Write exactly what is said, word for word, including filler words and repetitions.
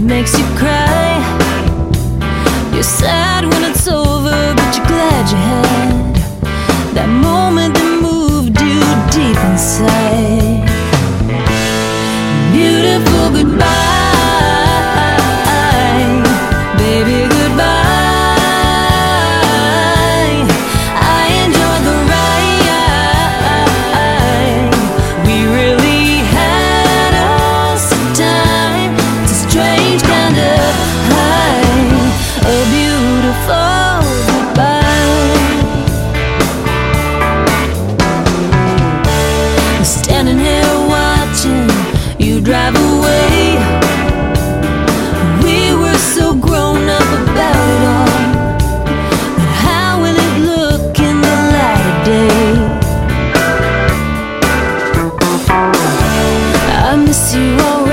that makes you cry. You're sad when it's over, but you're glad you had that moment that moved you deep inside. Beautiful goodbye, baby, goodbye. I enjoyed the ride. We really had us some time. It's a strange kind of high, a beautiful goodbye. Standing here watching you drive away. We were so grown up about it all, but how will it look in the light of day? I miss you already.